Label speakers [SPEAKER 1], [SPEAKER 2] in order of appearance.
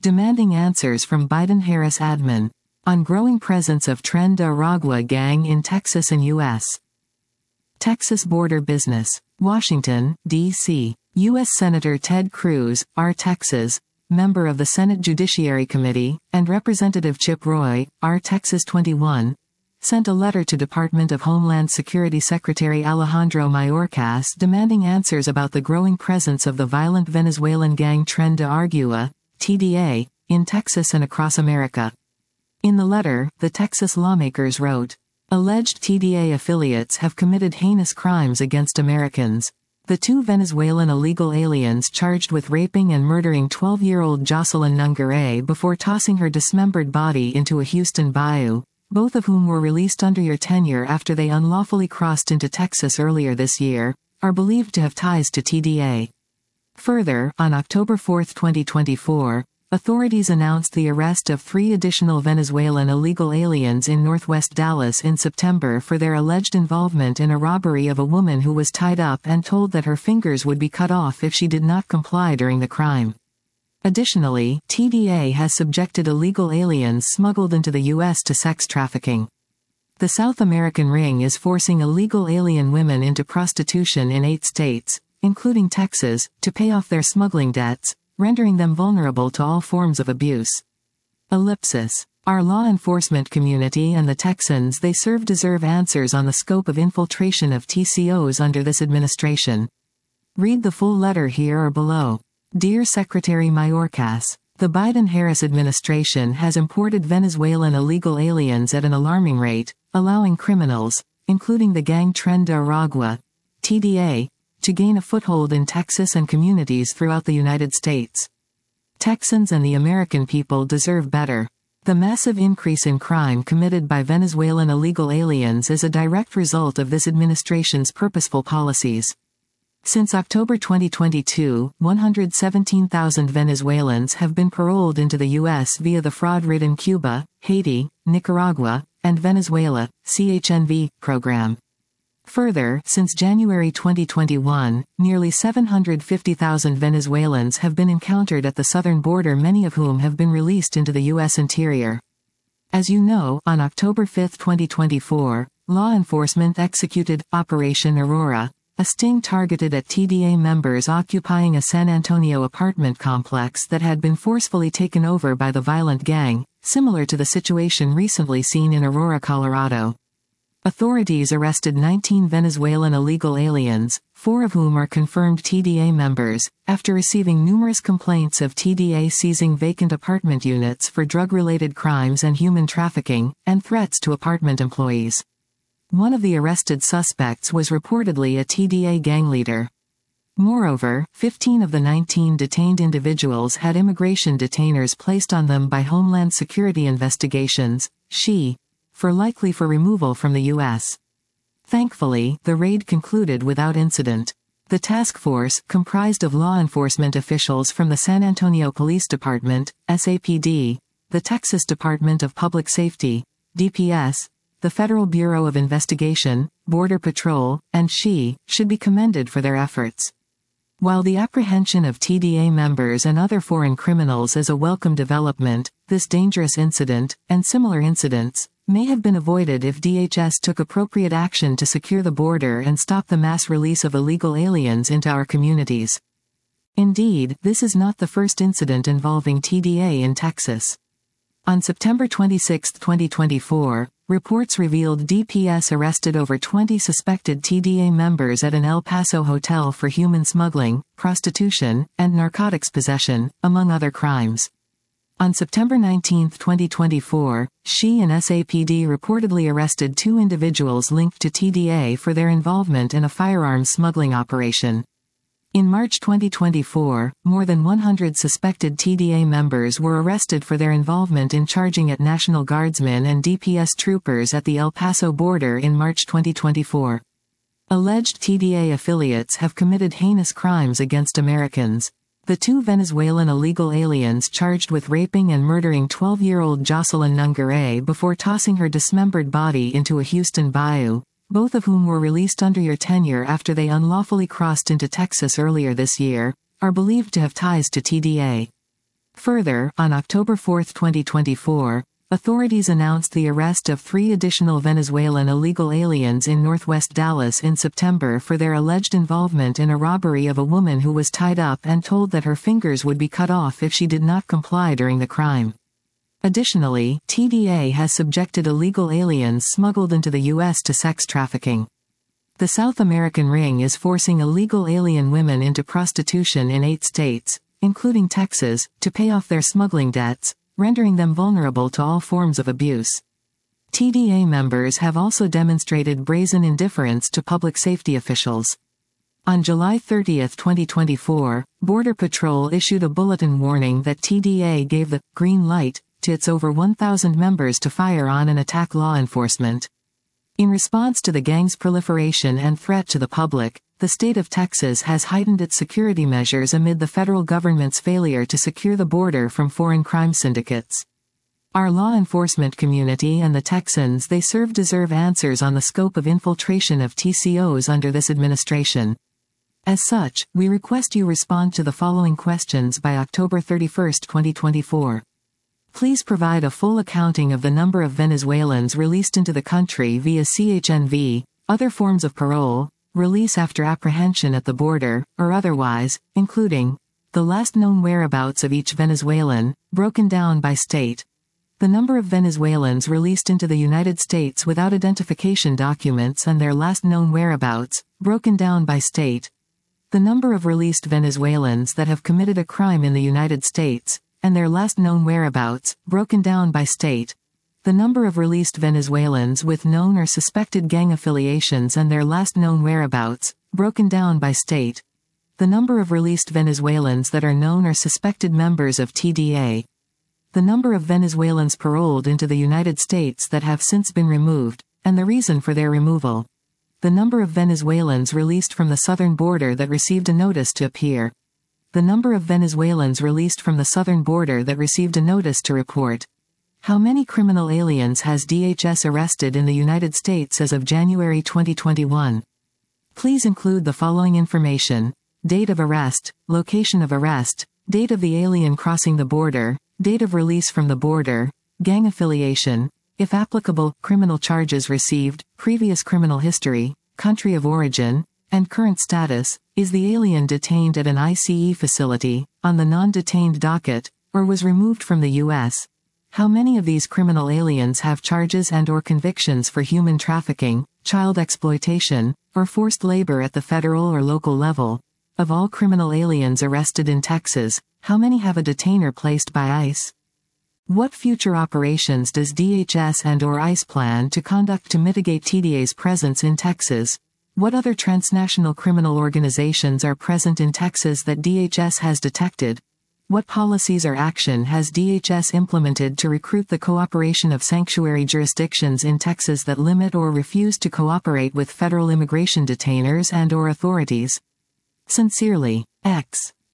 [SPEAKER 1] demanding answers from Biden-Harris admin on growing presence of Tren de Aragua gang in Texas and U.S. Texas border business. Washington, D.C. U.S. Senator Ted Cruz, R. Texas, member of the Senate Judiciary Committee, and Representative Chip Roy, R. Texas 21, sent a letter to Department of Homeland Security Secretary Alejandro Mayorkas demanding answers about the growing presence of the violent Venezuelan gang Tren de Aragua, TDA, in Texas and across America. In the letter, the Texas lawmakers wrote, "Alleged TDA affiliates have committed heinous crimes against Americans. The two Venezuelan illegal aliens charged with raping and murdering 12-year-old Jocelyn Nungaray before tossing her dismembered body into a Houston bayou, both of whom were released under your tenure after they unlawfully crossed into Texas earlier this year, are believed to have ties to TDA." Further, on October 4, 2024, authorities announced the arrest of 3 additional Venezuelan illegal aliens in northwest Dallas in September for their alleged involvement in a robbery of a woman who was tied up and told that her fingers would be cut off if she did not comply during the crime. Additionally, TDA has subjected illegal aliens smuggled into the U.S. to sex trafficking. The South American ring is forcing illegal alien women into prostitution in 8 states, including Texas, to pay off their smuggling debts, rendering them vulnerable to all forms of abuse. Ellipsis. Our law enforcement community and the Texans they serve deserve answers on the scope of infiltration of TCOs under this administration. Read the full letter here or below. Dear Secretary Mayorkas, the Biden-Harris administration has imported Venezuelan illegal aliens at an alarming rate, allowing criminals, including the gang Tren de Aragua, TDA, to gain a foothold in Texas and communities throughout the United States. Texans and the American people deserve better. The massive increase in crime committed by Venezuelan illegal aliens is a direct result of this administration's purposeful policies. Since October 2022, 117,000 Venezuelans have been paroled into the U.S. via the fraud-ridden Cuba, Haiti, Nicaragua, and Venezuela, CHNV, program. Further, since January 2021, nearly 750,000 Venezuelans have been encountered at the southern border, many of whom have been released into the U.S. interior. As you know, on October 5, 2024, law enforcement executed Operation Aurora, a sting targeted at TDA members occupying a San Antonio apartment complex that had been forcefully taken over by the violent gang, similar to the situation recently seen in Aurora, Colorado. Authorities arrested 19 Venezuelan illegal aliens, 4 of whom are confirmed TDA members, after receiving numerous complaints of TDA seizing vacant apartment units for drug-related crimes and human trafficking, and threats to apartment employees. One of the arrested suspects was reportedly a TDA gang leader. Moreover, 15 of the 19 detained individuals had immigration detainers placed on them by Homeland Security Investigations, likely for removal from the U.S. Thankfully, the raid concluded without incident. The task force, comprised of law enforcement officials from the San Antonio Police Department, SAPD, the Texas Department of Public Safety, DPS, the Federal Bureau of Investigation, Border Patrol, and should be commended for their efforts. While the apprehension of TDA members and other foreign criminals is a welcome development, this dangerous incident, and similar incidents, may have been avoided if DHS took appropriate action to secure the border and stop the mass release of illegal aliens into our communities. Indeed, this is not the first incident involving TDA in Texas. On September 26, 2024, reports revealed DPS arrested over 20 suspected TDA members at an El Paso hotel for human smuggling, prostitution, and narcotics possession, among other crimes. On September 19, 2024, and SAPD reportedly arrested 2 individuals linked to TDA for their involvement in a firearms smuggling operation. In March 2024, more than 100 suspected TDA members were arrested for their involvement in charging at National Guardsmen and DPS troopers at the El Paso border in March 2024. Alleged TDA affiliates have committed heinous crimes against Americans. The 2 Venezuelan illegal aliens charged with raping and murdering 12-year-old Jocelyn Nungaray before tossing her dismembered body into a Houston bayou, both of whom were released under your tenure after they unlawfully crossed into Texas earlier this year, are believed to have ties to TDA. Further, on October 4, 2024, authorities announced the arrest of 3 additional Venezuelan illegal aliens in northwest Dallas in September for their alleged involvement in a robbery of a woman who was tied up and told that her fingers would be cut off if she did not comply during the crime. Additionally, TDA has subjected illegal aliens smuggled into the U.S. to sex trafficking. The South American Ring is forcing illegal alien women into prostitution in 8 states, including Texas, to pay off their smuggling debts, rendering them vulnerable to all forms of abuse. TDA members have also demonstrated brazen indifference to public safety officials. On July 30, 2024, Border Patrol issued a bulletin warning that TDA gave the green light to its over 1,000 members to fire on and attack law enforcement. In response to the gang's proliferation and threat to the public, the state of Texas has heightened its security measures amid the federal government's failure to secure the border from foreign crime syndicates. Our law enforcement community and the Texans they serve deserve answers on the scope of infiltration of TCOs under this administration. As such, we request you respond to the following questions by October 31, 2024. Please provide a full accounting of the number of Venezuelans released into the country via CHNV, other forms of parole, release after apprehension at the border, or otherwise, including the last known whereabouts of each Venezuelan, broken down by state, the number of Venezuelans released into the United States without identification documents and their last known whereabouts, broken down by state, the number of released Venezuelans that have committed a crime in the United States, and their last known whereabouts, broken down by state, the number of released Venezuelans with known or suspected gang affiliations and their last known whereabouts, broken down by state, the number of released Venezuelans that are known or suspected members of TDA, the number of Venezuelans paroled into the United States that have since been removed, and the reason for their removal, the number of Venezuelans released from the southern border that received a notice to appear, the number of Venezuelans released from the southern border that received a notice to report. How many criminal aliens has DHS arrested in the United States as of January 2021? Please include the following information: date of arrest, location of arrest, date of the alien crossing the border, date of release from the border, gang affiliation, if applicable, criminal charges received, previous criminal history, country of origin, and current status. Is the alien detained at an ICE facility, on the non-detained docket, or was removed from the U.S.? How many of these criminal aliens have charges and/or convictions for human trafficking, child exploitation, or forced labor at the federal or local level? Of all criminal aliens arrested in Texas, how many have a detainer placed by ICE? What future operations does DHS and/or ICE plan to conduct to mitigate TDA's presence in Texas? What other transnational criminal organizations are present in Texas that DHS has detected? What policies or action has DHS implemented to recruit the cooperation of sanctuary jurisdictions in Texas that limit or refuse to cooperate with federal immigration detainers and/or authorities? Sincerely, X.